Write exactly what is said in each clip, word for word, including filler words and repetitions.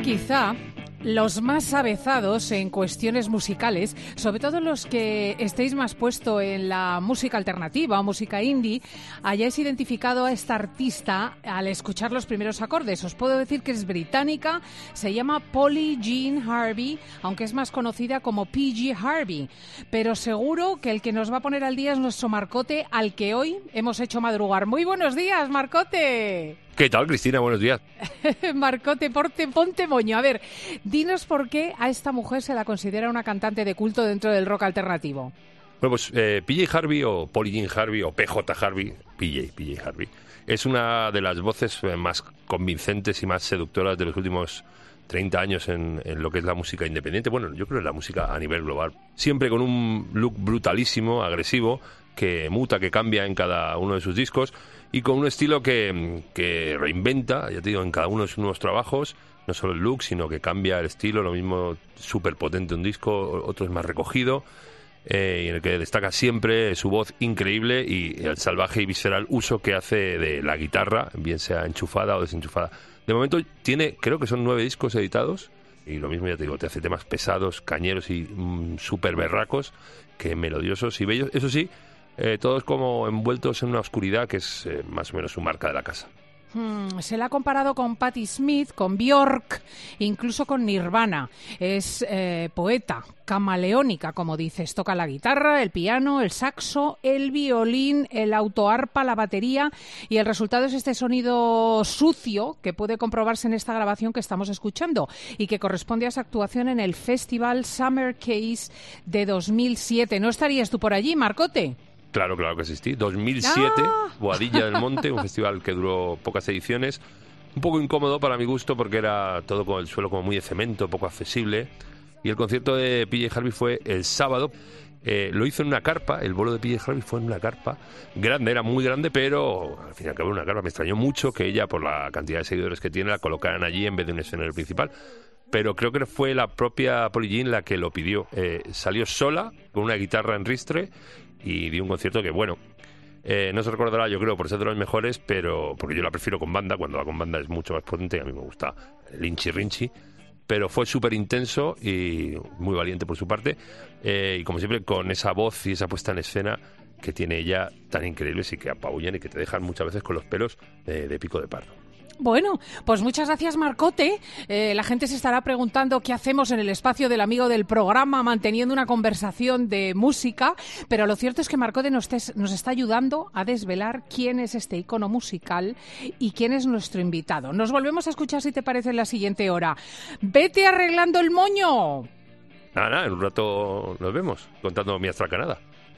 quizá los más avezados en cuestiones musicales, sobre todo los que estéis más puesto en la música alternativa o música indie, hayáis identificado a esta artista al escuchar los primeros acordes. Os puedo decir que es británica, se llama Polly Jean Harvey, aunque es más conocida como P G Harvey. Pero seguro que el que nos va a poner al día es nuestro Marcote, al que hoy hemos hecho madrugar. Muy buenos días, Marcote. ¿Qué tal, Cristina? Buenos días. Marcote, ponte, ponte moño. A ver, dinos por qué a esta mujer se la considera una cantante de culto dentro del rock alternativo. Bueno, pues eh, P J Harvey o Polly Jean Harvey o P J Harvey, P J, P J Harvey, es una de las voces más convincentes y más seductoras de los últimos treinta años en, en lo que es la música independiente. Bueno, yo creo que la música a nivel global. Siempre con un look brutalísimo, agresivo, que muta, que cambia en cada uno de sus discos, y con un estilo que, que reinventa, ya te digo, en cada uno de sus nuevos trabajos, no solo el look, sino que cambia el estilo, lo mismo súper potente un disco, otro es más recogido, eh, y en el que destaca siempre su voz increíble y el salvaje y visceral uso que hace de la guitarra, bien sea enchufada o desenchufada. De momento tiene, creo que son nueve discos editados, y lo mismo, ya te digo, te hace temas pesados, cañeros y mm, súper berracos, que melodiosos y bellos. Eso sí, Eh, todos como envueltos en una oscuridad que es eh, más o menos su marca de la casa. Hmm, se la ha comparado con Patti Smith, con Björk, incluso con Nirvana. Es eh, poeta, camaleónica, como dices. Toca la guitarra, el piano, el saxo, el violín, el autoarpa, la batería, y el resultado es este sonido sucio que puede comprobarse en esta grabación que estamos escuchando y que corresponde a esa actuación en el Festival Summer Case de dos mil siete. ¿No estarías tú por allí, Marcote? Claro, claro que existí. dos mil siete, ¡Ah! Boadilla del Monte, un festival que duró pocas ediciones. Un poco incómodo para mi gusto porque era todo con el suelo como muy de cemento, poco accesible. Y el concierto de P J Harvey fue el sábado. Eh, lo hizo en una carpa, el bolo de P J Harvey fue en una carpa grande, era muy grande, pero al fin y al cabo una carpa. Me extrañó mucho que ella, por la cantidad de seguidores que tiene, la colocaran allí en vez de un escenario principal. Pero creo que fue la propia Polly Jean la que lo pidió. Eh, salió sola, con una guitarra en ristre, y dio un concierto que, bueno, eh, no se recordará, yo creo, por ser de los mejores, pero porque yo la prefiero con banda, cuando va con banda es mucho más potente, y a mí me gusta el hinchi rinchi, pero fue súper intenso y muy valiente por su parte, eh, y como siempre con esa voz y esa puesta en escena que tiene ella tan increíbles y que apabullan y que te dejan muchas veces con los pelos eh, de pico de pardo. Bueno, pues muchas gracias, Marcote. Eh, la gente se estará preguntando qué hacemos en el espacio del amigo del programa, manteniendo una conversación de música, pero lo cierto es que Marcote nos, tes, nos está ayudando a desvelar quién es este icono musical y quién es nuestro invitado. Nos volvemos a escuchar, si te parece, en la siguiente hora. ¡Vete arreglando el moño! Nada, nada, en un rato nos vemos, contando mi astracanada.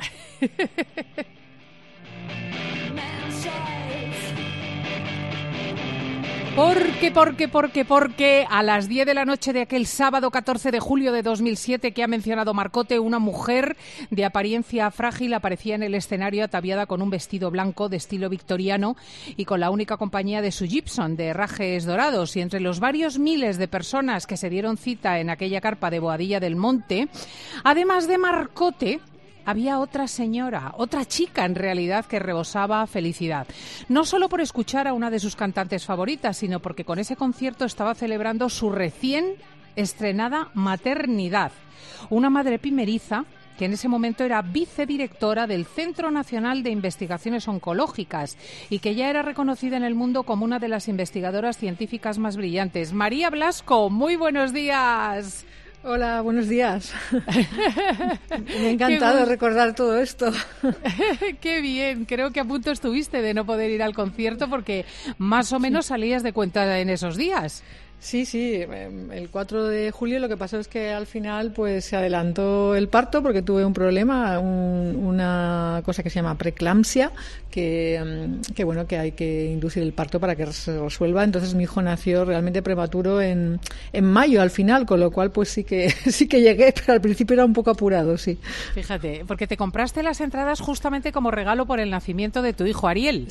Porque, porque, porque, porque a las diez de la noche de aquel sábado catorce de julio de dos mil siete que ha mencionado Marcote, una mujer de apariencia frágil aparecía en el escenario ataviada con un vestido blanco de estilo victoriano y con la única compañía de su Gibson de herrajes dorados. Y entre los varios miles de personas que se dieron cita en aquella carpa de Boadilla del Monte, además de Marcote, había otra señora, otra chica en realidad, que rebosaba felicidad. No solo por escuchar a una de sus cantantes favoritas, sino porque con ese concierto estaba celebrando su recién estrenada maternidad. Una madre primeriza que en ese momento era vicedirectora del Centro Nacional de Investigaciones Oncológicas y que ya era reconocida en el mundo como una de las investigadoras científicas más brillantes. María Blasco, muy buenos días. Hola, buenos días. Me ha encantado recordar todo esto. Qué bien, creo que a punto estuviste de no poder ir al concierto porque más o menos salías de cuenta en esos días. Sí, sí, el cuatro de julio lo que pasó es que al final pues se adelantó el parto porque tuve un problema, un, una cosa que se llama preeclampsia, que, que bueno, que hay que inducir el parto para que se resuelva. Entonces mi hijo nació realmente prematuro en, en mayo al final, con lo cual pues sí que sí que llegué, pero al principio era un poco apurado, sí. Fíjate, porque te compraste las entradas justamente como regalo por el nacimiento de tu hijo Ariel.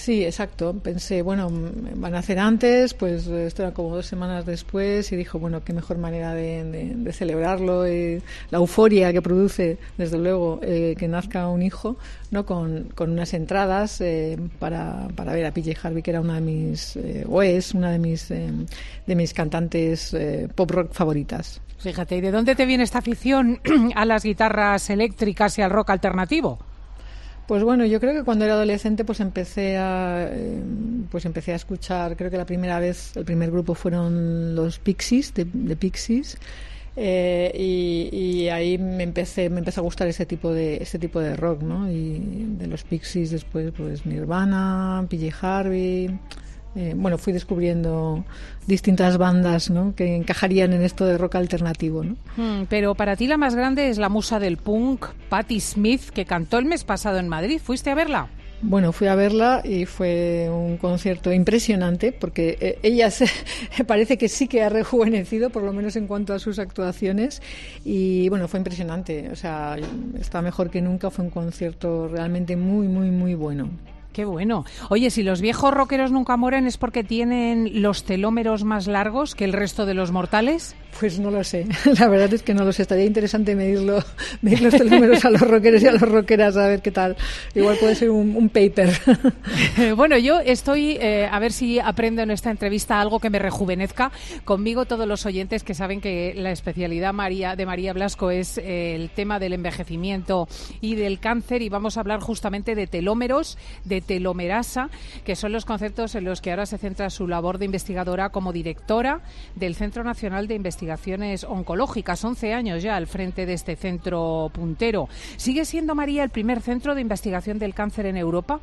Sí, exacto. Pensé, bueno, van a hacer antes, pues esto era como dos semanas después y dijo, bueno, qué mejor manera de, de, de celebrarlo, eh, la euforia que produce, desde luego, eh, que nazca un hijo, ¿no? Con, con unas entradas eh, para, para ver a P J Harvey, que era una de mis, eh, o es una de mis, eh, de mis cantantes eh, pop rock favoritas. Fíjate, ¿y de dónde te viene esta afición a las guitarras eléctricas y al rock alternativo? Pues bueno, yo creo que cuando era adolescente pues empecé a eh, pues empecé a escuchar, creo que la primera vez, el primer grupo fueron los Pixies, de, de Pixies, eh, y, y ahí me empecé me empezó a gustar ese tipo de ese tipo de rock, ¿no? Y de los Pixies después pues Nirvana, P J Harvey. Eh, bueno, fui descubriendo distintas bandas, ¿no? Que encajarían en esto de rock alternativo, ¿no? Mm, pero para ti la más grande es la musa del punk, Patti Smith, que cantó el mes pasado en Madrid. ¿Fuiste a verla? Bueno, fui a verla y fue un concierto impresionante porque eh, ella se, parece que sí que ha rejuvenecido, por lo menos en cuanto a sus actuaciones, y bueno, fue impresionante, o sea, está mejor que nunca, fue un concierto realmente muy, muy, muy bueno. Qué bueno. Oye, si los viejos rockeros nunca mueren, ¿es porque tienen los telómeros más largos que el resto de los mortales? Pues no lo sé. La verdad es que no lo sé. Estaría interesante medirlo, medir los telómeros a los rockeros y a las rockeras, a ver qué tal. Igual puede ser un, un paper. Bueno, yo estoy, eh, a ver si aprendo en esta entrevista algo que me rejuvenezca. Conmigo todos los oyentes que saben que la especialidad María, de María Blasco es eh, el tema del envejecimiento y del cáncer, y vamos a hablar justamente de telómeros, de telomerasa, que son los conceptos en los que ahora se centra su labor de investigadora como directora del Centro Nacional de Investigaciones Oncológicas. once años ya al frente de este centro puntero. ¿Sigue siendo, María, el primer centro de investigación del cáncer en Europa?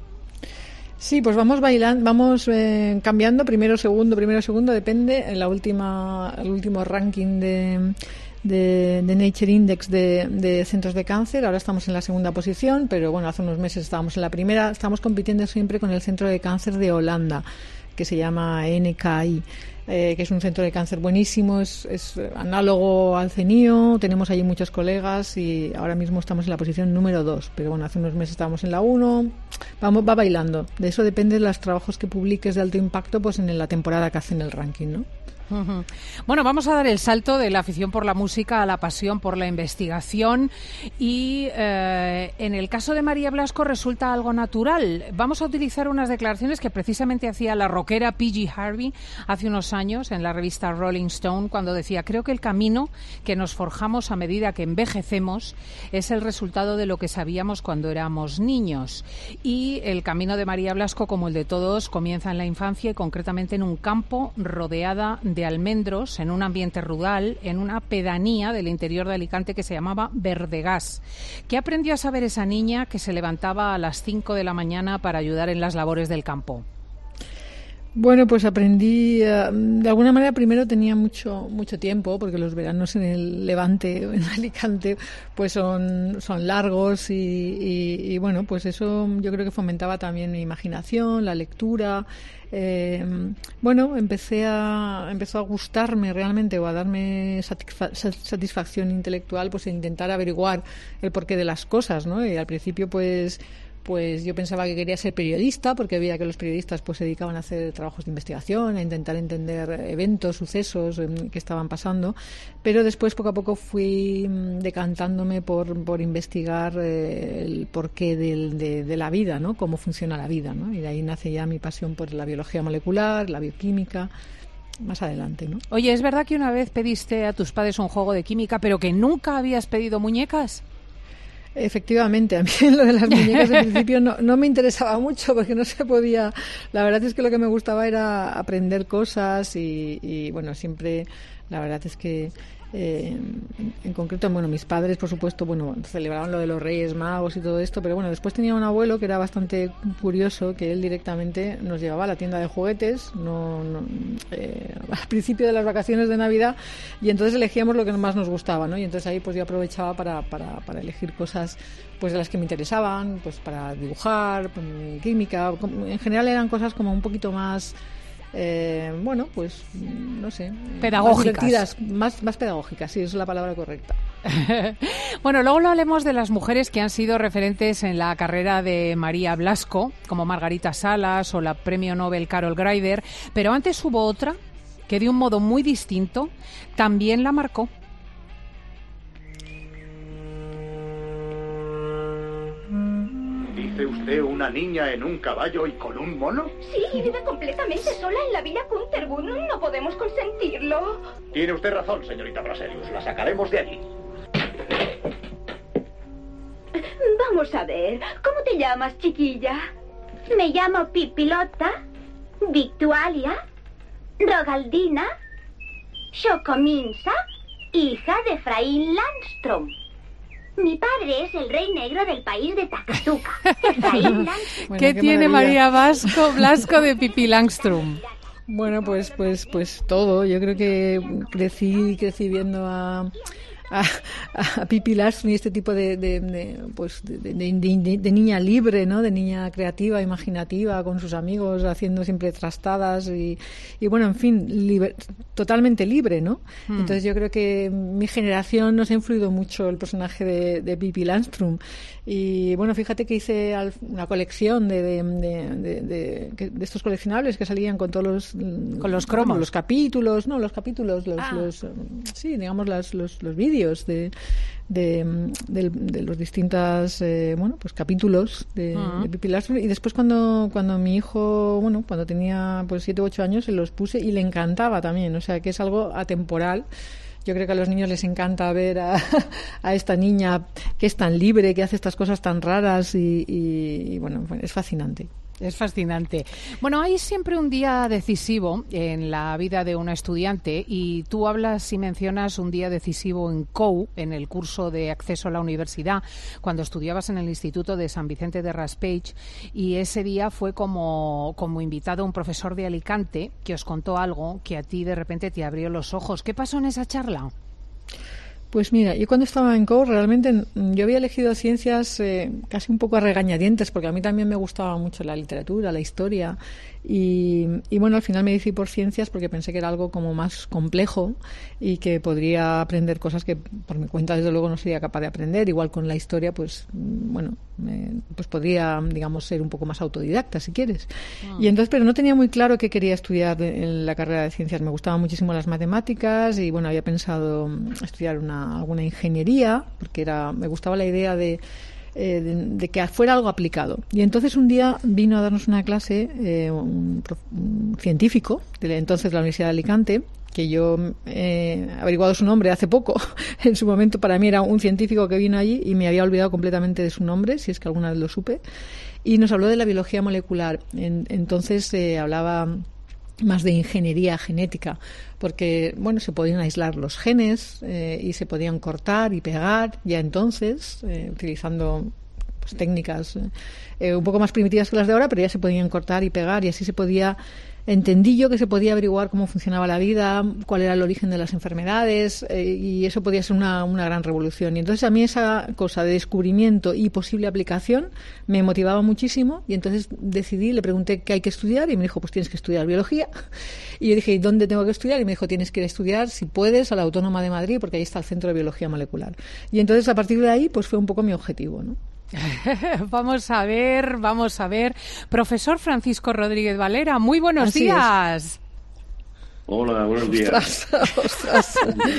Sí, pues vamos bailando, vamos eh, cambiando, primero, segundo, primero, segundo, depende. En la última, el último ranking de De, de Nature Index de, de centros de cáncer. Ahora estamos en la segunda posición, pero bueno, hace unos meses estábamos en la primera. Estamos compitiendo siempre con el centro de cáncer de Holanda, que se llama N K I, eh, que es un centro de cáncer buenísimo, es, es análogo al C E N I O. Tenemos allí muchos colegas y ahora mismo estamos en la posición número dos, pero bueno, hace unos meses estábamos en la uno. Vamos, va bailando. De eso depende de los trabajos que publiques de alto impacto, pues en la temporada que hacen el ranking, ¿no? Uh-huh. Bueno, vamos a dar el salto de la afición por la música a la pasión por la investigación y eh, en el caso de María Blasco resulta algo natural. Vamos a utilizar unas declaraciones que precisamente hacía la rockera P J Harvey hace unos años en la revista Rolling Stone, cuando decía: creo que el camino que nos forjamos a medida que envejecemos es el resultado de lo que sabíamos cuando éramos niños, y el camino de María Blasco, como el de todos, comienza en la infancia y concretamente en un campo rodeada de almendros, en un ambiente rural, en una pedanía del interior de Alicante que se llamaba Verdegás. ¿Qué aprendió a saber esa niña que se levantaba a las cinco de la mañana para ayudar en las labores del campo? Bueno, pues aprendí, de alguna manera primero tenía mucho mucho tiempo, porque los veranos en el Levante o en Alicante pues son, son largos y, y, y bueno, pues eso yo creo que fomentaba también mi imaginación, la lectura. Eh, bueno, empecé a empezó a gustarme realmente, o a darme satisfa- satisfacción intelectual, pues intentar averiguar el porqué de las cosas, ¿no? Y al principio pues pues yo pensaba que quería ser periodista, porque veía que los periodistas pues se dedicaban a hacer trabajos de investigación, a intentar entender eventos, sucesos eh, que estaban pasando, pero después poco a poco fui decantándome por, por investigar eh, el porqué del, de, de la vida, ¿no? Cómo funciona la vida, ¿no? Y de ahí nace ya mi pasión por la biología molecular, la bioquímica, más adelante, ¿no? Oye, ¿es verdad que una vez pediste a tus padres un juego de química, pero que nunca habías pedido muñecas? Efectivamente, a mí lo de las muñecas al principio no, no me interesaba mucho porque no se podía. La verdad es que lo que me gustaba era aprender cosas y, y bueno, siempre, la verdad es que eh, en, en concreto, bueno, mis padres, por supuesto, bueno, celebraban lo de los Reyes Magos y todo esto, pero bueno, después tenía un abuelo que era bastante curioso, que él directamente nos llevaba a la tienda de juguetes, no, no eh, al principio de las vacaciones de Navidad, y entonces elegíamos lo que más nos gustaba, ¿no? Y entonces ahí pues yo aprovechaba para, para, para elegir cosas pues de las que me interesaban, pues para dibujar, química, en general eran cosas como un poquito más eh, bueno, pues no sé, pedagógicas, más, más, más pedagógicas, sí, esa es la palabra correcta. Bueno, luego lo hablemos de las mujeres que han sido referentes en la carrera de María Blasco, como Margarita Salas o la premio Nobel Carol Greider, pero antes hubo otra que de un modo muy distinto también la marcó. ¿Dice usted una niña en un caballo y con un mono? Sí, vive completamente sola en la Villa Kunterbund. No podemos consentirlo. Tiene usted razón, señorita Braselius. La sacaremos de allí. Vamos a ver. ¿Cómo te llamas, chiquilla? Me llamo Pipilota, Victualia, Rogaldina, Chocominsa, hija de Efraín Landstrom. Mi padre es el rey negro del país de Takatuka. Efraín Landstrom. Bueno, ¿Qué, ¿Qué tiene María Blasco, Blasco de Pippi Langstrom? Bueno, pues, pues, pues todo. Yo creo que crecí, crecí viendo a... A, a Pippi Langstrom y este tipo de, de, de pues de, de, de, de niña libre, ¿no? De niña creativa, imaginativa, con sus amigos, haciendo siempre trastadas y, y bueno, en fin, liber, totalmente libre, ¿no? Mm. Entonces yo creo que mi generación nos ha influido mucho el personaje de, de Pippi Langstrom. Y bueno, fíjate que hice una colección de, de, de, de, de, de estos coleccionables que salían con todos los... Con los cromos. Los capítulos, no, los capítulos, los, ah. los sí, digamos, las, los, los vídeos de, de, de, de los distintos eh, bueno pues capítulos de, uh-huh. de Pippi Langstrom, y después cuando cuando mi hijo bueno cuando tenía pues siete u ocho años se los puse y le encantaba también, o sea que es algo atemporal. Yo creo que a los niños les encanta ver a, a esta niña que es tan libre, que hace estas cosas tan raras y, y, y bueno, es fascinante. Es fascinante. Bueno, hay siempre un día decisivo en la vida de una estudiante y tú hablas y mencionas un día decisivo en C O U, en el curso de acceso a la universidad, cuando estudiabas en el Instituto de San Vicente de Raspeig, y ese día fue como, como invitado un profesor de Alicante que os contó algo que a ti de repente te abrió los ojos. ¿Qué pasó en esa charla? Pues mira, yo cuando estaba en C O U realmente yo había elegido ciencias eh, casi un poco a regañadientes, porque a mí también me gustaba mucho la literatura, la historia, y, y bueno, al final me decidí por ciencias porque pensé que era algo como más complejo y que podría aprender cosas que por mi cuenta desde luego no sería capaz de aprender. Igual con la historia, pues bueno, eh, pues podría, digamos, ser un poco más autodidacta si quieres. Ah. Y entonces, pero no tenía muy claro qué quería estudiar en la carrera de ciencias. Me gustaban muchísimo las matemáticas y bueno, había pensado estudiar una alguna ingeniería, porque era me gustaba la idea de, eh, de, de que fuera algo aplicado. Y entonces un día vino a darnos una clase eh, un, un científico de entonces la Universidad de Alicante, que yo he eh, averiguado su nombre hace poco. En su momento para mí era un científico que vino allí y me había olvidado completamente de su nombre, si es que alguna vez lo supe, y nos habló de la biología molecular. En, entonces eh, hablaba más de ingeniería genética, porque bueno, se podían aislar los genes eh, y se podían cortar y pegar ya entonces, eh, utilizando pues, técnicas eh, un poco más primitivas que las de ahora, pero ya se podían cortar y pegar, y así se podía, entendí yo que se podía averiguar cómo funcionaba la vida, cuál era el origen de las enfermedades, eh, y eso podía ser una, una gran revolución. Y entonces a mí esa cosa de descubrimiento y posible aplicación me motivaba muchísimo, y entonces decidí, le pregunté qué hay que estudiar y me dijo, pues tienes que estudiar biología. Y yo dije, ¿y dónde tengo que estudiar? Y me dijo, tienes que ir a estudiar, si puedes, a la Autónoma de Madrid, porque ahí está el Centro de Biología Molecular. Y entonces a partir de ahí pues fue un poco mi objetivo, ¿no? Vamos a ver, vamos a ver. Profesor Francisco Rodríguez Valera, muy buenos Así días. Es. Hola, buenos días. Ostras, ostras.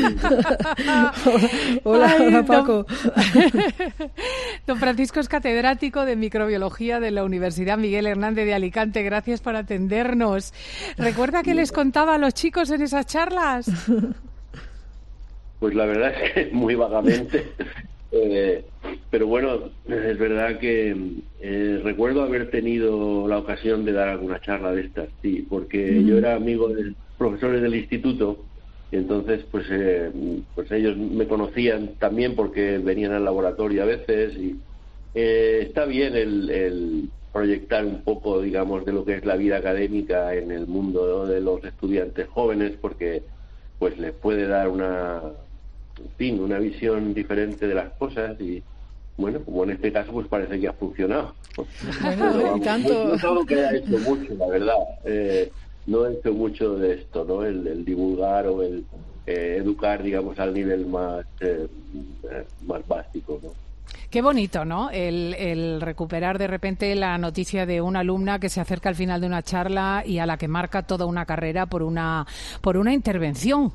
hola, Ay, hola, Paco. Don, don Francisco es catedrático de microbiología de la Universidad Miguel Hernández de Alicante. Gracias por atendernos. ¿Recuerda que les contaba a los chicos en esas charlas? Pues la verdad es que muy vagamente. Eh, pero bueno, es verdad que eh, recuerdo haber tenido la ocasión de dar alguna charla de estas, sí, porque mm. yo era amigo de profesores del instituto, y entonces pues eh, pues ellos me conocían también porque venían al laboratorio a veces, y eh, está bien el, el proyectar un poco, digamos, de lo que es la vida académica en el mundo, ¿no?, de los estudiantes jóvenes, porque pues les puede dar una en fin, una visión diferente de las cosas, y bueno, como en este caso pues parece que ha funcionado. Bueno, y tanto. No, no que haya hecho mucho, la verdad. Eh, no he hecho mucho de esto, ¿no? El, el divulgar o el eh, educar, digamos, al nivel más, eh, más básico, ¿no? Qué bonito, ¿no? El, el recuperar de repente la noticia de una alumna que se acerca al final de una charla y a la que marca toda una carrera por una por una intervención.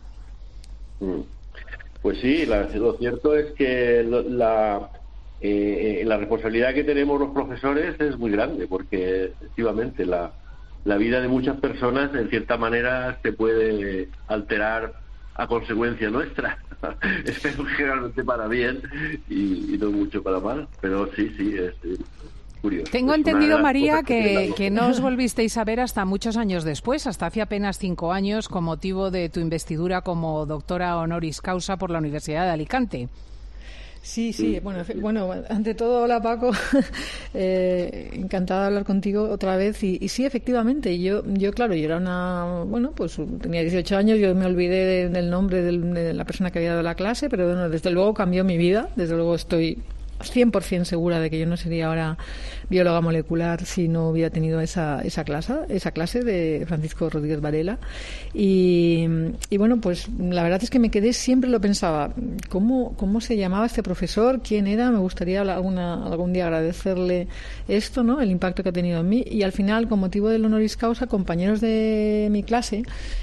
Pues sí, la, lo cierto es que la, eh, la responsabilidad que tenemos los profesores es muy grande, porque efectivamente la, la vida de muchas personas en cierta manera se puede alterar a consecuencia nuestra. Espero que realmente para bien y, y no mucho para mal, pero sí, sí, es, es curioso. Tengo es entendido, María, que, que, que no os volvisteis a ver hasta muchos años después, hasta hace apenas cinco años, con motivo de tu investidura como doctora honoris causa por la Universidad de Alicante. Sí, sí, bueno, bueno, ante todo, hola Paco, eh, encantada de hablar contigo otra vez y, y sí, efectivamente, yo, yo claro, yo era una, bueno, pues tenía dieciocho años, yo me olvidé de, del nombre de, de la persona que había dado la clase, pero bueno, desde luego cambió mi vida, desde luego estoy cien por ciento segura de que yo no sería ahora bióloga molecular si no hubiera tenido esa esa clase esa clase de Francisco Rodríguez Varela y, y bueno, pues la verdad es que me quedé, siempre lo pensaba, ¿cómo, cómo se llamaba este profesor? ¿Quién era? Me gustaría alguna, algún día agradecerle esto, ¿no? El impacto que ha tenido en mí y al final, con motivo del honoris causa, compañeros de mi clase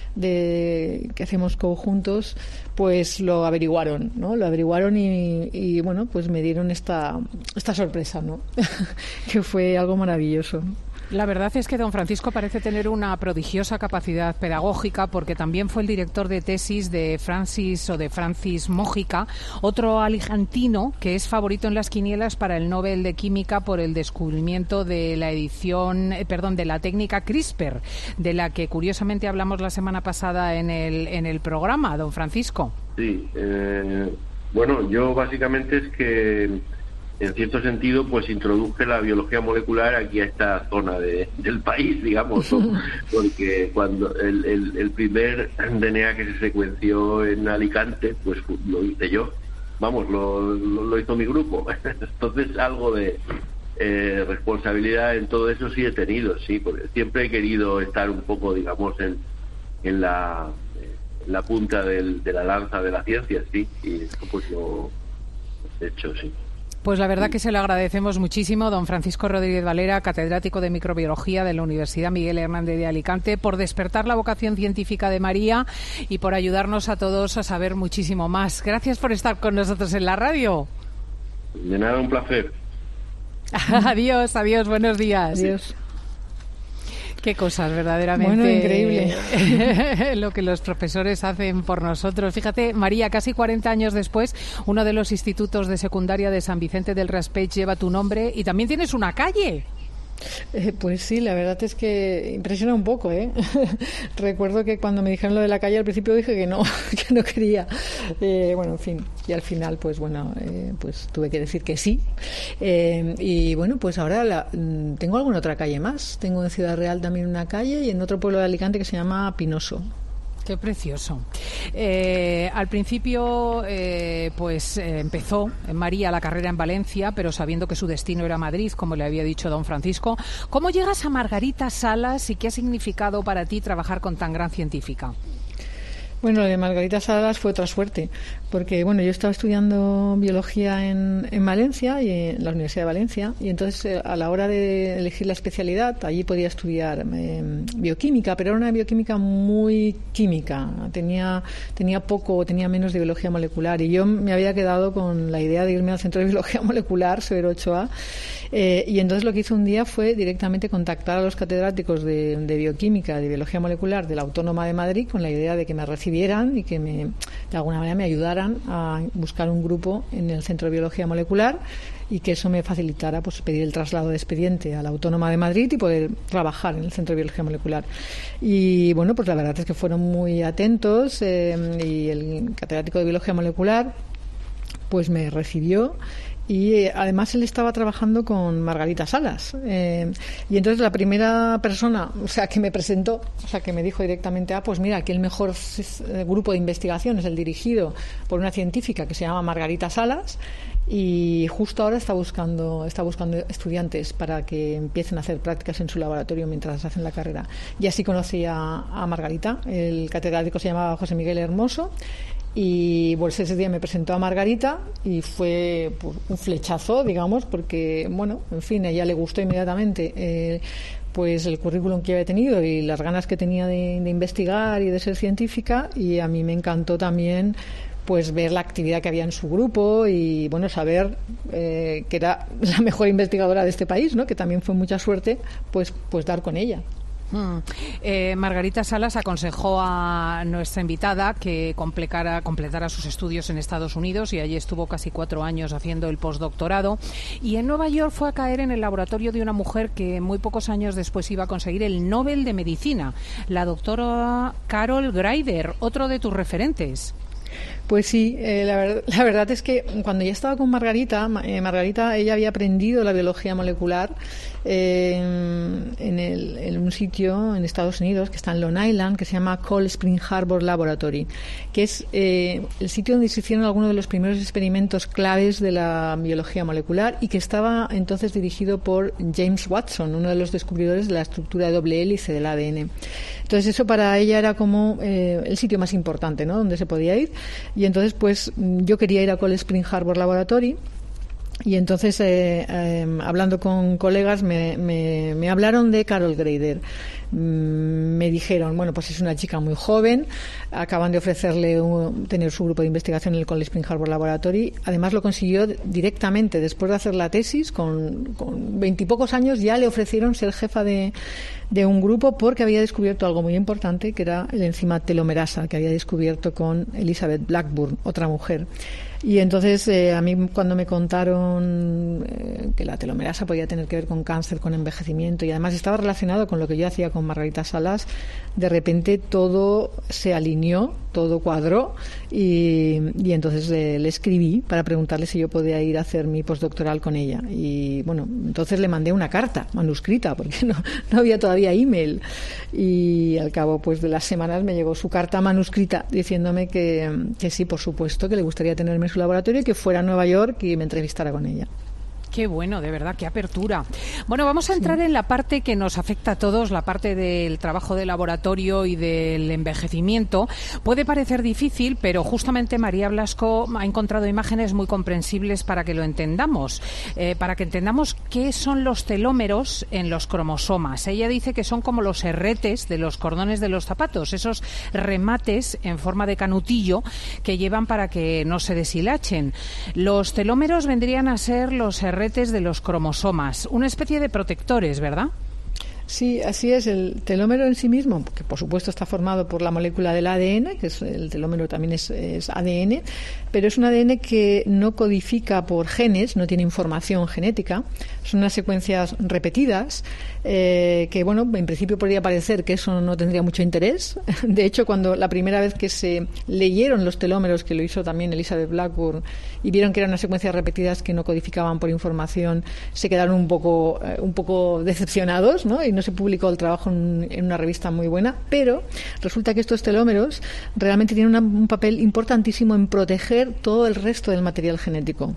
de que hacemos conjuntos, pues lo averiguaron, ¿no? Lo averiguaron y, y bueno, pues me dieron esta esta sorpresa, ¿no? Que fue algo maravilloso. La verdad es que don Francisco parece tener una prodigiosa capacidad pedagógica, porque también fue el director de tesis de Francis o de Francis Mójica, otro alicantino que es favorito en las quinielas para el Nobel de Química por el descubrimiento de la edición, eh, perdón, de la técnica CRISPR, de la que curiosamente hablamos la semana pasada en el en el programa, don Francisco. Sí, eh, bueno, yo básicamente es que en cierto sentido, pues introduje la biología molecular aquí a esta zona de, del país, digamos, ¿no? Porque cuando el, el, el primer D N A que se secuenció en Alicante, pues lo hice yo, vamos, lo, lo, lo hizo mi grupo. Entonces, algo de eh, responsabilidad en todo eso sí he tenido, sí, porque siempre he querido estar un poco, digamos, en, en la, en la punta del, de la lanza de la ciencia, sí, y eso pues lo he hecho, sí. Pues la verdad que se lo agradecemos muchísimo, don Francisco Rodríguez Varela, catedrático de microbiología de la Universidad Miguel Hernández de Alicante, por despertar la vocación científica de María y por ayudarnos a todos a saber muchísimo más. Gracias por estar con nosotros en la radio. De nada, un placer. Adiós, adiós, buenos días. Adiós. Qué cosas, verdaderamente. Bueno, increíble. Lo que los profesores hacen por nosotros. Fíjate, María, casi cuarenta años después, uno de los institutos de secundaria de San Vicente del Raspeig lleva tu nombre y también tienes una calle. Eh, pues sí, la verdad es que impresiona un poco, ¿eh? Recuerdo que cuando me dijeron lo de la calle al principio dije que no, que no quería. Eh, bueno, en fin, y al final, pues bueno, eh, pues tuve que decir que sí. Eh, y bueno, pues ahora la, tengo alguna otra calle más. Tengo en Ciudad Real también una calle y en otro pueblo de Alicante que se llama Pinoso. Qué precioso. Eh, al principio, eh, pues eh, empezó María la carrera en Valencia, pero sabiendo que su destino era Madrid, como le había dicho don Francisco. ¿Cómo llegas a Margarita Salas y qué ha significado para ti trabajar con tan gran científica? Bueno, lo de Margarita Salas fue otra suerte, porque bueno, yo estaba estudiando biología en, en Valencia, y en la Universidad de Valencia, y entonces eh, a la hora de elegir la especialidad, allí podía estudiar eh, bioquímica, pero era una bioquímica muy química, tenía, tenía poco, tenía menos de biología molecular, y yo me había quedado con la idea de irme al Centro de Biología Molecular, Severo Ochoa, eh, y entonces lo que hice un día fue directamente contactar a los catedráticos de, de bioquímica, de biología molecular de la Autónoma de Madrid, con la idea de que me recibieran y que me, de alguna manera me ayudaran a buscar un grupo en el Centro de Biología Molecular y que eso me facilitara pues pedir el traslado de expediente a la Autónoma de Madrid y poder trabajar en el Centro de Biología Molecular. Y bueno, pues la verdad es que fueron muy atentos eh, y el catedrático de Biología Molecular pues me recibió. Y eh, además él estaba trabajando con Margarita Salas eh, y entonces la primera persona, o sea, que me presentó, o sea, que me dijo directamente, ah, pues mira, aquí el mejor grupo de investigación es el dirigido por una científica que se llama Margarita Salas, y justo ahora está buscando está buscando estudiantes para que empiecen a hacer prácticas en su laboratorio mientras hacen la carrera. Y así conocí a, a Margarita. El catedrático se llamaba José Miguel Hermoso y pues ese día me presentó a Margarita y fue pues, un flechazo, digamos, porque, bueno, en fin, a ella le gustó inmediatamente eh, pues el currículum que había tenido y las ganas que tenía de, de investigar y de ser científica, y a mí me encantó también pues ver la actividad que había en su grupo y bueno, saber eh, que era la mejor investigadora de este país, ¿no? Que también fue mucha suerte pues pues dar con ella. Mm. Eh, Margarita Salas aconsejó a nuestra invitada que completara, completara sus estudios en Estados Unidos, y allí estuvo casi cuatro años haciendo el postdoctorado, y en Nueva York fue a caer en el laboratorio de una mujer que muy pocos años después iba a conseguir el Nobel de Medicina, la doctora Carol Greider, otro de tus referentes. Pues sí, eh, la, ver- la verdad es que cuando ya estaba con Margarita, eh, Margarita, ella había aprendido la biología molecular eh, en, el, en un sitio en Estados Unidos que está en Long Island, que se llama Cold Spring Harbor Laboratory, que es eh, el sitio donde se hicieron algunos de los primeros experimentos claves de la biología molecular, y que estaba entonces dirigido por James Watson, uno de los descubridores de la estructura de doble hélice del A D N. Entonces eso para ella era como eh, el sitio más importante, ¿no?, donde se podía ir. Y entonces, pues, yo quería ir a Cold Spring Harbor Laboratory, y entonces, eh, eh, hablando con colegas, me, me, me hablaron de Carol Greider. Me dijeron, bueno, pues es una chica muy joven, acaban de ofrecerle un, tener su grupo de investigación en el Cold Spring Harbor Laboratory. Además lo consiguió directamente después de hacer la tesis, con veintipocos años ya le ofrecieron ser jefa de, de un grupo, porque había descubierto algo muy importante, que era el enzima telomerasa, que había descubierto con Elizabeth Blackburn, otra mujer. Y entonces eh, a mí cuando me contaron eh, que la telomerasa podía tener que ver con cáncer, con envejecimiento, y además estaba relacionado con lo que yo hacía con Margarita Salas, de repente todo se alineó, todo cuadró, y, y entonces eh, le escribí para preguntarle si yo podía ir a hacer mi postdoctoral con ella. Y bueno, entonces le mandé una carta manuscrita, porque no, no había todavía email, y al cabo pues de las semanas me llegó su carta manuscrita diciéndome que, que sí, por supuesto, que le gustaría tenerme en su laboratorio y que fuera a Nueva York y me entrevistara con ella. Qué bueno, de verdad, qué apertura. Bueno, vamos a entrar sí. en la parte que nos afecta a todos, la parte del trabajo de laboratorio y del envejecimiento. Puede parecer difícil, pero justamente María Blasco ha encontrado imágenes muy comprensibles para que lo entendamos, eh, para que entendamos qué son los telómeros en los cromosomas. Ella dice que son como los herretes de los cordones de los zapatos, esos remates en forma de canutillo que llevan para que no se deshilachen. Los telómeros vendrían a ser los herretes de los cromosomas, una especie de protectores, ¿verdad? Sí, así es. El telómero en sí mismo, que por supuesto está formado por la molécula del A D N, que es el telómero también es, es A D N, pero es un A D N que no codifica por genes, no tiene información genética, son unas secuencias repetidas, eh, que bueno, en principio podría parecer que eso no tendría mucho interés. De hecho, cuando la primera vez que se leyeron los telómeros, que lo hizo también Elizabeth Blackburn, y vieron que eran unas secuencias repetidas que no codificaban por información, se quedaron un poco, eh, un poco decepcionados, ¿no? Y no se publicó el trabajo en, en una revista muy buena, pero resulta que estos telómeros realmente tienen una, un papel importantísimo en proteger todo el resto del material genético.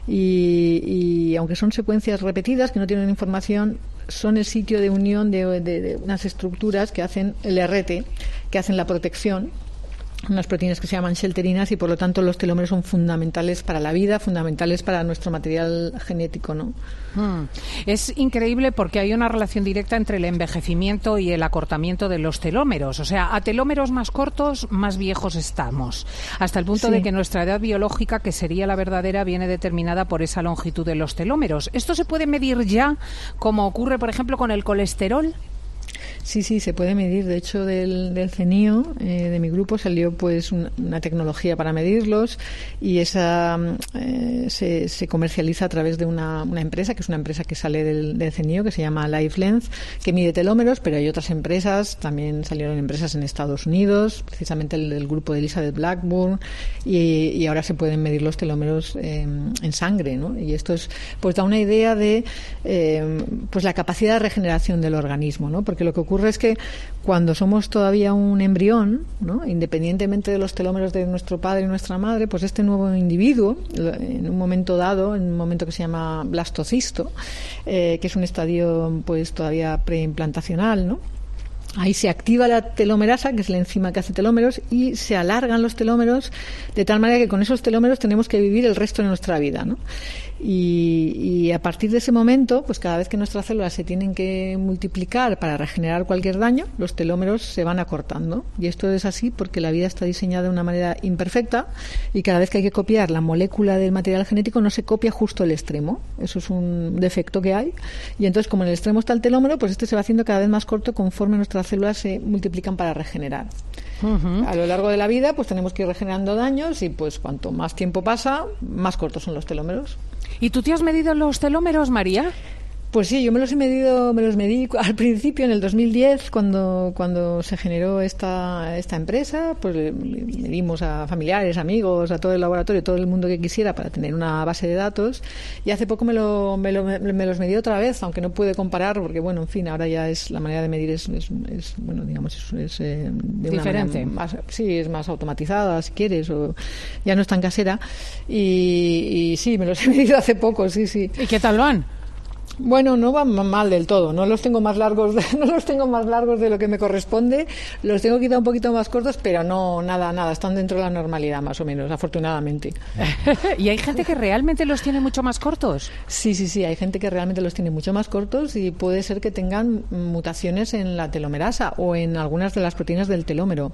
Y, y aunque son secuencias repetidas que no tienen información, son el sitio de unión de, de, de unas estructuras que hacen el herrete, que hacen la protección, unas proteínas que se llaman shelterinas, y por lo tanto los telómeros son fundamentales para la vida, fundamentales para nuestro material genético, ¿no? Hmm. Es increíble porque hay una relación directa entre el envejecimiento y el acortamiento de los telómeros. O sea, a telómeros más cortos, más viejos estamos. Hasta el punto sí. de que nuestra edad biológica, que sería la verdadera, viene determinada por esa longitud de los telómeros. ¿Esto se puede medir ya, como ocurre, por ejemplo, con el colesterol? Sí, sí, se puede medir. De hecho, del, del CENIO, eh, de mi grupo, salió pues una, una tecnología para medirlos, y esa eh, se, se comercializa a través de una, una empresa, que es una empresa que sale del, del CENIO, que se llama LifeLength, que mide telómeros, pero hay otras empresas, también salieron empresas en Estados Unidos, precisamente el, el grupo de Elizabeth Blackburn, y, y ahora se pueden medir los telómeros eh, en sangre, ¿no? Y esto es, pues da una idea de eh, pues la capacidad de regeneración del organismo, ¿no? Porque lo que ocurre ocurre es que cuando somos todavía un embrión, ¿no? Independientemente de los telómeros de nuestro padre y nuestra madre, pues este nuevo individuo, en un momento dado, en un momento que se llama blastocisto, eh, que es un estadio pues todavía preimplantacional, ¿no? Ahí se activa la telomerasa, que es la enzima que hace telómeros, y se alargan los telómeros de tal manera que con esos telómeros tenemos que vivir el resto de nuestra vida, ¿no? Y, y a partir de ese momento, pues cada vez que nuestras células se tienen que multiplicar para regenerar cualquier daño, los telómeros se van acortando. Y esto es así porque la vida está diseñada de una manera imperfecta y cada vez que hay que copiar la molécula del material genético no se copia justo el extremo. Eso es un defecto que hay. Y entonces, como en el extremo está el telómero, pues este se va haciendo cada vez más corto conforme nuestras células se multiplican para regenerar. Uh-huh. A lo largo de la vida, pues tenemos que ir regenerando daños y pues cuanto más tiempo pasa, más cortos son los telómeros. ¿Y tú te has medido los telómeros, María? Pues sí, yo me los he medido, me los medí al principio en el dos mil diez cuando cuando se generó esta esta empresa, pues le medimos a familiares, amigos, a todo el laboratorio, todo el mundo que quisiera para tener una base de datos y hace poco me lo me, lo, me los medí otra vez, aunque no pude comparar porque bueno, en fin, ahora ya es la manera de medir es, es, es bueno, digamos es, es eh, de diferente. Una más, sí, es más automatizada si quieres o ya no es tan casera y, y sí, me los he medido hace poco, sí, sí. ¿Y qué tal van? Bueno, no van mal del todo. No los tengo más largos, de, no los tengo más largos de lo que me corresponde. Los tengo quizá un poquito más cortos, pero no nada, nada. Están dentro de la normalidad, más o menos, afortunadamente. ¿Y hay gente que realmente los tiene mucho más cortos? Sí, sí, sí. Hay gente que realmente los tiene mucho más cortos y puede ser que tengan mutaciones en la telomerasa o en algunas de las proteínas del telómero.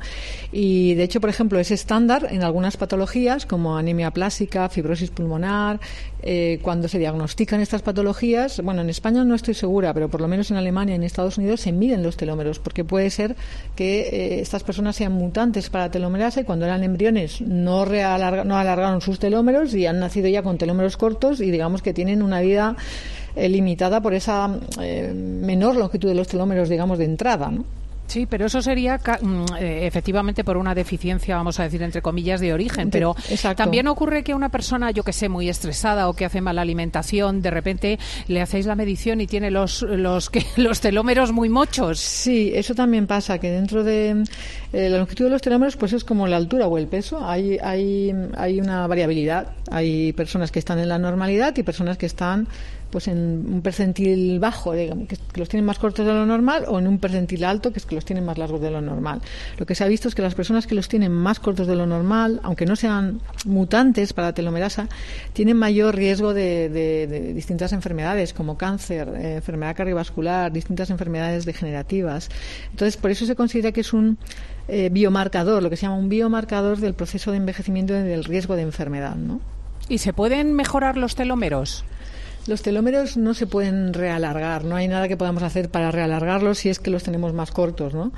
Y de hecho, por ejemplo, es estándar en algunas patologías como anemia plástica, fibrosis pulmonar. Eh, cuando se diagnostican estas patologías, bueno, en España no estoy segura, pero por lo menos en Alemania y en Estados Unidos se miden los telómeros, porque puede ser que eh, estas personas sean mutantes para telomerasa y cuando eran embriones no, realarga, no alargaron sus telómeros y han nacido ya con telómeros cortos y digamos que tienen una vida eh, limitada por esa eh, menor longitud de los telómeros, digamos, de entrada, ¿no? Sí, pero eso sería eh, efectivamente por una deficiencia, vamos a decir, entre comillas, de origen. Pero Exacto. También ocurre que una persona, yo que sé, muy estresada o que hace mala alimentación, de repente le hacéis la medición y tiene los los, que, los telómeros muy mochos. Sí, eso también pasa, que dentro de eh, la longitud de los telómeros pues es como la altura o el peso. Hay, hay, hay una variabilidad. Hay personas que están en la normalidad y personas que están pues en un percentil bajo, digamos, que los tienen más cortos de lo normal, o en un percentil alto, que es que los tienen más largos de lo normal. Lo que se ha visto es que las personas que los tienen más cortos de lo normal, aunque no sean mutantes para la telomerasa, tienen mayor riesgo de, de, de distintas enfermedades, como cáncer, eh, enfermedad cardiovascular, distintas enfermedades degenerativas. Entonces, por eso se considera que es un eh, biomarcador, lo que se llama un biomarcador del proceso de envejecimiento y del riesgo de enfermedad, ¿no? ¿Y se pueden mejorar los telómeros? Los telómeros no se pueden realargar, no hay nada que podamos hacer para realargarlos si es que los tenemos más cortos, ¿no?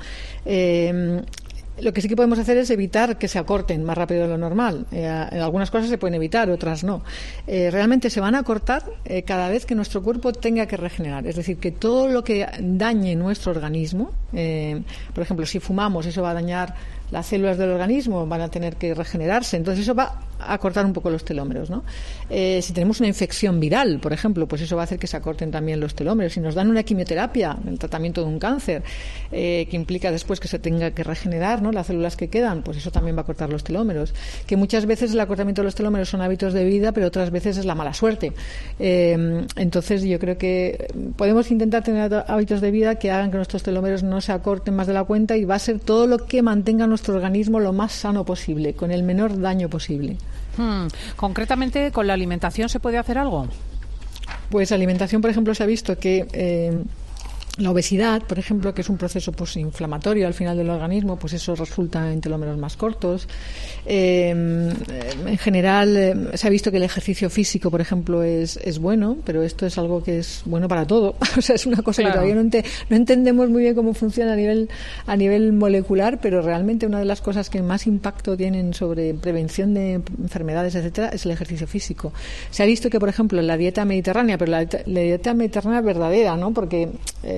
Eh, Lo que sí que podemos hacer es evitar que se acorten más rápido de lo normal. Eh, algunas cosas se pueden evitar, otras no. Eh, realmente se van a acortar eh, cada vez que nuestro cuerpo tenga que regenerar. Es decir, que todo lo que dañe nuestro organismo, eh, por ejemplo, si fumamos, eso va a dañar las células del organismo, van a tener que regenerarse. Entonces eso va a acortar un poco los telómeros, ¿no? Eh, si tenemos una infección viral, por ejemplo, pues eso va a hacer que se acorten también los telómeros. Si nos dan una quimioterapia, el tratamiento de un cáncer, eh, que implica después que se tenga que regenerar, ¿no?, las células que quedan, pues eso también va a cortar los telómeros. Que muchas veces el acortamiento de los telómeros son hábitos de vida, pero otras veces es la mala suerte. Eh, entonces yo creo que podemos intentar tener hábitos de vida que hagan que nuestros telómeros no se acorten más de la cuenta, y va a ser todo lo que mantenga nuestro organismo lo más sano posible, con el menor daño posible. Hmm. Concretamente, ¿con la alimentación se puede hacer algo? Pues alimentación, por ejemplo, se ha visto que eh, la obesidad, por ejemplo, que es un proceso pues inflamatorio al final del organismo, pues eso resulta en telómeros más cortos. Eh, en general, eh, se ha visto que el ejercicio físico, por ejemplo, es, es bueno, pero esto es algo que es bueno para todo. O sea, es una cosa claro. que todavía no, ente, no entendemos muy bien cómo funciona a nivel, a nivel molecular, pero realmente una de las cosas que más impacto tienen sobre prevención de enfermedades, etcétera, es el ejercicio físico. Se ha visto que, por ejemplo, en la dieta mediterránea, pero la, la dieta mediterránea verdadera, ¿no? Porque eh,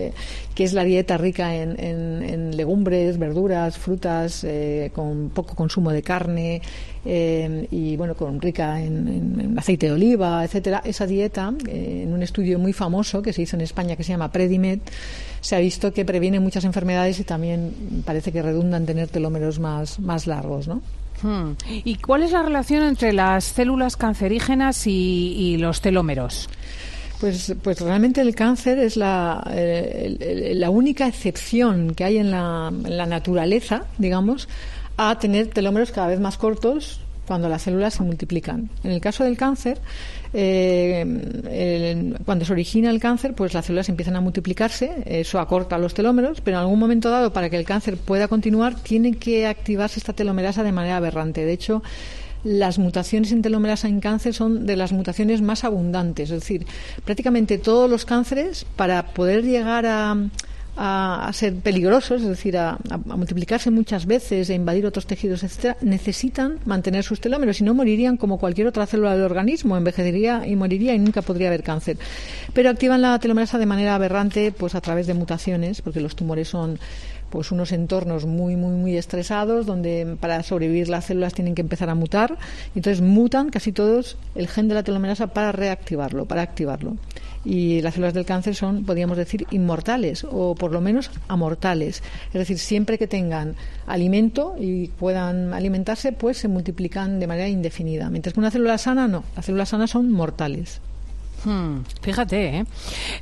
eh, que es la dieta rica en, en, en legumbres, verduras, frutas, eh, con poco consumo de carne eh, y bueno, con rica en, en, en aceite de oliva, etcétera. Esa dieta, eh, en un estudio muy famoso que se hizo en España que se llama Predimed, se ha visto que previene muchas enfermedades y también parece que redunda en tener telómeros más, más largos, ¿no? Hmm. ¿Y cuál es la relación entre las células cancerígenas y, y los telómeros? Pues, pues realmente el cáncer es la, eh, la única excepción que hay en la, en la naturaleza, digamos, a tener telómeros cada vez más cortos cuando las células se multiplican. En el caso del cáncer, eh, el, cuando se origina el cáncer, pues las células empiezan a multiplicarse, eso acorta los telómeros, pero en algún momento dado, para que el cáncer pueda continuar, tiene que activarse esta telomerasa de manera aberrante. De hecho, las mutaciones en telomerasa en cáncer son de las mutaciones más abundantes. Es decir, prácticamente todos los cánceres, para poder llegar a, a, a ser peligrosos, es decir, a, a multiplicarse muchas veces, a invadir otros tejidos, etcétera, necesitan mantener sus telómeros, si no morirían como cualquier otra célula del organismo, envejecería y moriría y nunca podría haber cáncer. Pero activan la telomerasa de manera aberrante, pues a través de mutaciones, porque los tumores son pues unos entornos muy, muy, muy estresados, donde para sobrevivir las células tienen que empezar a mutar, y entonces mutan casi todos el gen de la telomerasa para reactivarlo, para activarlo. Y las células del cáncer son, podríamos decir, inmortales, o por lo menos amortales. Es decir, siempre que tengan alimento y puedan alimentarse, pues se multiplican de manera indefinida. Mientras que una célula sana, no. Las células sanas son mortales. Hmm, fíjate, ¿eh?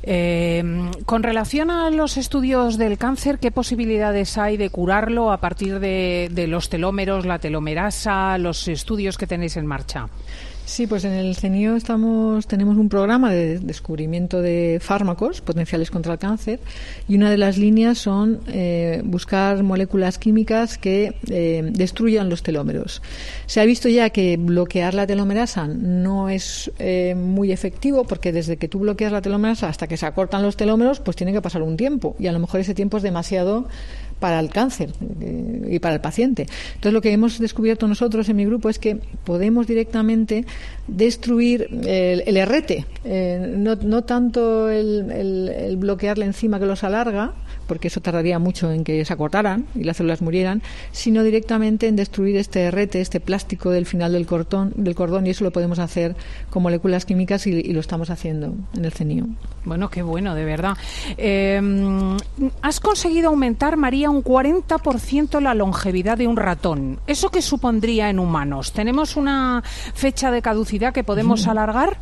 Eh, con relación a los estudios del cáncer, ¿qué posibilidades hay de curarlo a partir de, de los telómeros, la telomerasa, los estudios que tenéis en marcha? Sí, pues en el CENIO estamos, tenemos un programa de descubrimiento de fármacos potenciales contra el cáncer, y una de las líneas son eh, buscar moléculas químicas que eh, destruyan los telómeros. Se ha visto ya que bloquear la telomerasa no es eh, muy efectivo, porque desde que tú bloqueas la telomerasa hasta que se acortan los telómeros, pues tiene que pasar un tiempo, y a lo mejor ese tiempo es demasiado para el cáncer eh, y para el paciente. Entonces, lo que hemos descubierto nosotros en mi grupo es que podemos directamente destruir el, el herrete, eh, no, no tanto el, el, el bloquear la enzima que los alarga, porque eso tardaría mucho en que se acortaran y las células murieran, sino directamente en destruir este herrete, este plástico del final del cordón, del cordón, y eso lo podemos hacer con moléculas químicas y, y lo estamos haciendo en el CENIO. Bueno, qué bueno, de verdad. Eh, has conseguido aumentar, María, un cuarenta por ciento la longevidad de un ratón. ¿Eso qué supondría en humanos? ¿Tenemos una fecha de caducidad que podemos mm. alargar?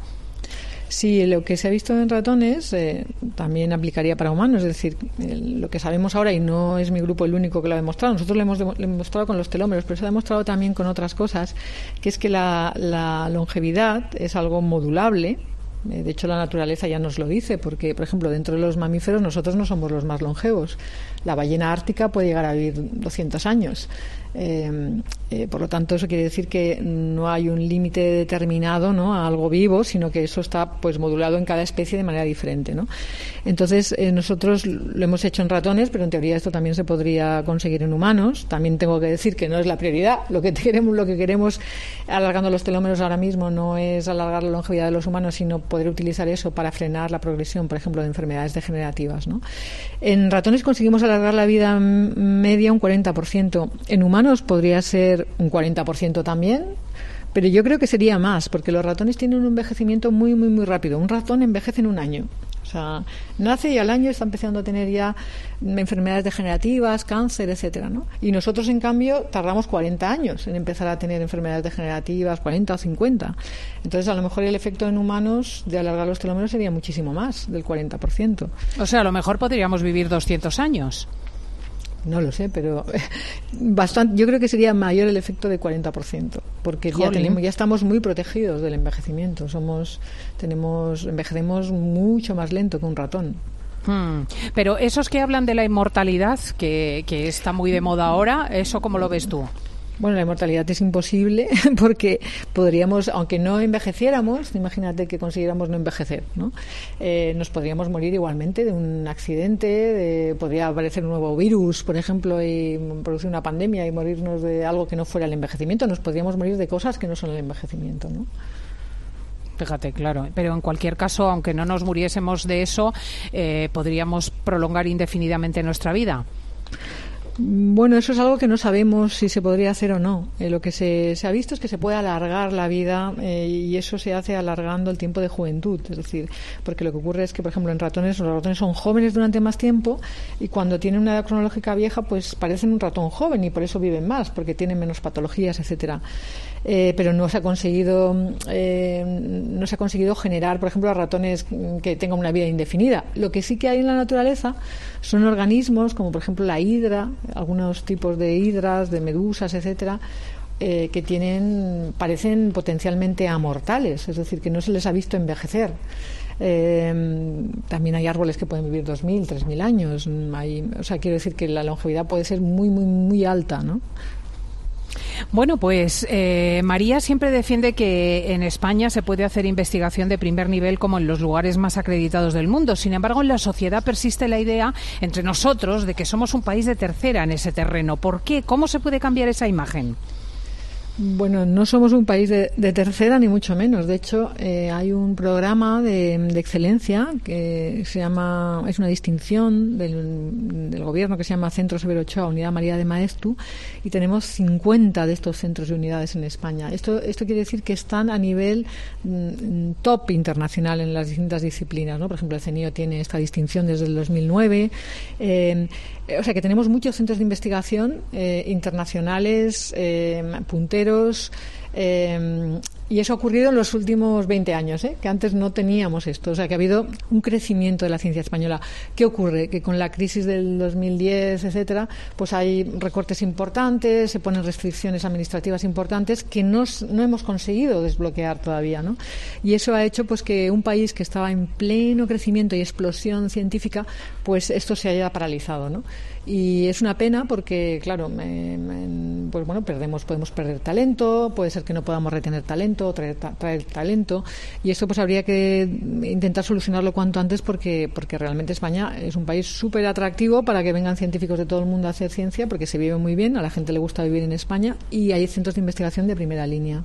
Sí, lo que se ha visto en ratones eh, también aplicaría para humanos. Es decir, el, lo que sabemos ahora, y no es mi grupo el único que lo ha demostrado, nosotros lo hemos, de, lo hemos demostrado con los telómeros, pero se ha demostrado también con otras cosas, que es que la, la longevidad es algo modulable. De hecho, la naturaleza ya nos lo dice, porque, por ejemplo, dentro de los mamíferos nosotros no somos los más longevos. La ballena ártica puede llegar a vivir doscientos años. Eh, eh, por lo tanto, eso quiere decir que no hay un límite determinado, ¿no?, a algo vivo, sino que eso está pues modulado en cada especie de manera diferente, ¿no? Entonces, eh, nosotros lo hemos hecho en ratones, pero en teoría esto también se podría conseguir en humanos. También tengo que decir que no es la prioridad. Lo que queremos, lo que queremos alargando los telómeros ahora mismo no es alargar la longevidad de los humanos, sino poder utilizar eso para frenar la progresión, por ejemplo, de enfermedades degenerativas, ¿no? En ratones conseguimos alargar la vida media un cuarenta por ciento. En humanos podría ser un cuarenta por ciento también, pero yo creo que sería más, porque los ratones tienen un envejecimiento muy, muy, muy rápido. Un ratón envejece en un año. O sea, nace y al año está empezando a tener ya enfermedades degenerativas, cáncer, etcétera, ¿no? Y nosotros, en cambio, tardamos cuarenta años en empezar a tener enfermedades degenerativas, cuarenta o cincuenta. Entonces, a lo mejor el efecto en humanos de alargar los telómeros sería muchísimo más, del cuarenta por ciento. O sea, a lo mejor podríamos vivir doscientos años. No lo sé, pero bastante. Yo creo que sería mayor el efecto de cuarenta por ciento, porque ya tenemos, ya estamos muy protegidos del envejecimiento. Somos, tenemos, envejecemos mucho más lento que un ratón. Hmm. Pero esos que hablan de la inmortalidad, que, que está muy de moda ahora, ¿eso cómo lo ves tú? Bueno, la inmortalidad es imposible, porque podríamos, aunque no envejeciéramos, imagínate que consiguiéramos no envejecer, ¿no? Eh, nos podríamos morir igualmente de un accidente, de, podría aparecer un nuevo virus, por ejemplo, y producir una pandemia y morirnos de algo que no fuera el envejecimiento. Nos podríamos morir de cosas que no son el envejecimiento, ¿no? Fíjate, claro. Pero en cualquier caso, aunque no nos muriésemos de eso, eh, podríamos prolongar indefinidamente nuestra vida. Bueno, eso es algo que no sabemos si se podría hacer o no. Eh, lo que se, se ha visto es que se puede alargar la vida eh, y eso se hace alargando el tiempo de juventud. Es decir, porque lo que ocurre es que, por ejemplo, en ratones, los ratones son jóvenes durante más tiempo y cuando tienen una edad cronológica vieja, pues parecen un ratón joven y por eso viven más, porque tienen menos patologías, etcétera. Eh, pero no se ha conseguido eh, no se ha conseguido generar, por ejemplo, a ratones que tengan una vida indefinida. Lo que sí que hay en la naturaleza son organismos como, por ejemplo, la hidra, algunos tipos de hidras, de medusas, etcétera, eh, que tienen parecen potencialmente amortales, es decir, que no se les ha visto envejecer. Eh, también hay árboles que pueden vivir dos mil, tres mil años. Hay, o sea, quiero decir que la longevidad puede ser muy, muy, muy alta, ¿no? Bueno, pues eh, María siempre defiende que en España se puede hacer investigación de primer nivel como en los lugares más acreditados del mundo. Sin embargo, en la sociedad persiste la idea entre nosotros de que somos un país de tercera en ese terreno. ¿Por qué? ¿Cómo se puede cambiar esa imagen? Bueno, no somos un país de, de tercera ni mucho menos. De hecho, eh, hay un programa de, de excelencia que se llama, es una distinción del, del gobierno que se llama Centro Severo Ochoa, Unidad María de Maeztu, y tenemos cincuenta de estos centros de unidades en España. Esto, esto quiere decir que están a nivel mm, top internacional en las distintas disciplinas, ¿no? Por ejemplo, el CENIO tiene esta distinción desde el dos mil nueve. Eh, o sea que tenemos muchos centros de investigación eh, internacionales, eh, punteros, eh, y eso ha ocurrido en los últimos veinte años, ¿eh? Que antes no teníamos esto. O sea que ha habido un crecimiento de la ciencia española. ¿Qué ocurre? Que con la crisis del dos mil diez, etcétera, pues hay recortes importantes, se ponen restricciones administrativas importantes que no, no hemos conseguido desbloquear todavía, ¿no? Y eso ha hecho pues que un país que estaba en pleno crecimiento y explosión científica, pues esto se haya paralizado, ¿no? Y es una pena porque, claro, eh, pues bueno, perdemos, podemos perder talento, puede ser que no podamos retener talento, traer, traer talento, y esto pues habría que intentar solucionarlo cuanto antes porque, porque realmente España es un país súper atractivo para que vengan científicos de todo el mundo a hacer ciencia, porque se vive muy bien, a la gente le gusta vivir en España y hay centros de investigación de primera línea.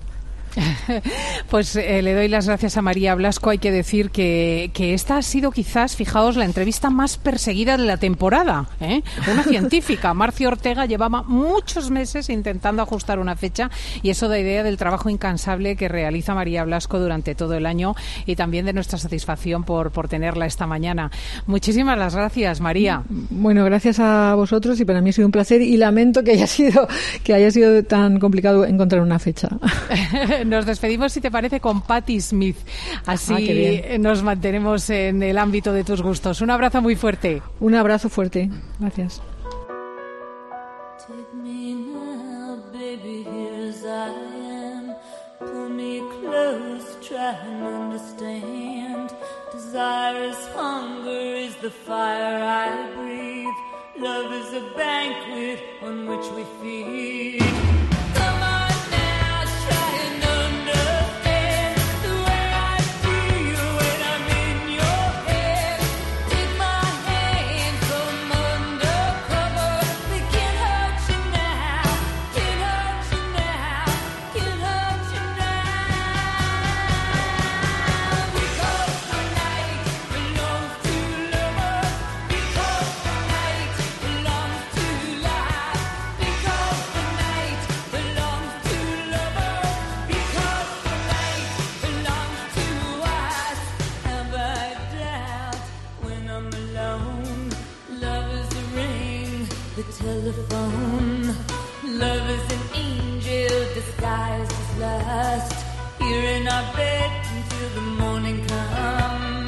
Pues eh, le doy las gracias a María Blasco. Hay que decir que, que esta ha sido quizás, fijaos, la entrevista más perseguida de la temporada, ¿eh? Una científica, Marcio Ortega, llevaba muchos meses intentando ajustar una fecha y eso da idea del trabajo incansable que realiza María Blasco durante todo el año y también de nuestra satisfacción por, por tenerla esta mañana. Muchísimas las gracias, María. Bueno, gracias a vosotros y para mí ha sido un placer y lamento que haya sido, que haya sido tan complicado encontrar una fecha. Nos despedimos, si te parece, con Patti Smith. Así ah, nos mantenemos en el ámbito de tus gustos. Un abrazo muy fuerte. Un abrazo fuerte. Gracias. Take me now, baby, here as I am. Pull me close, try and understand. Desire is hunger, is the fire I breathe. Love is a banquet on which we feed. Telephone. Love is an angel disguised as lust. Here in our bed until the morning comes.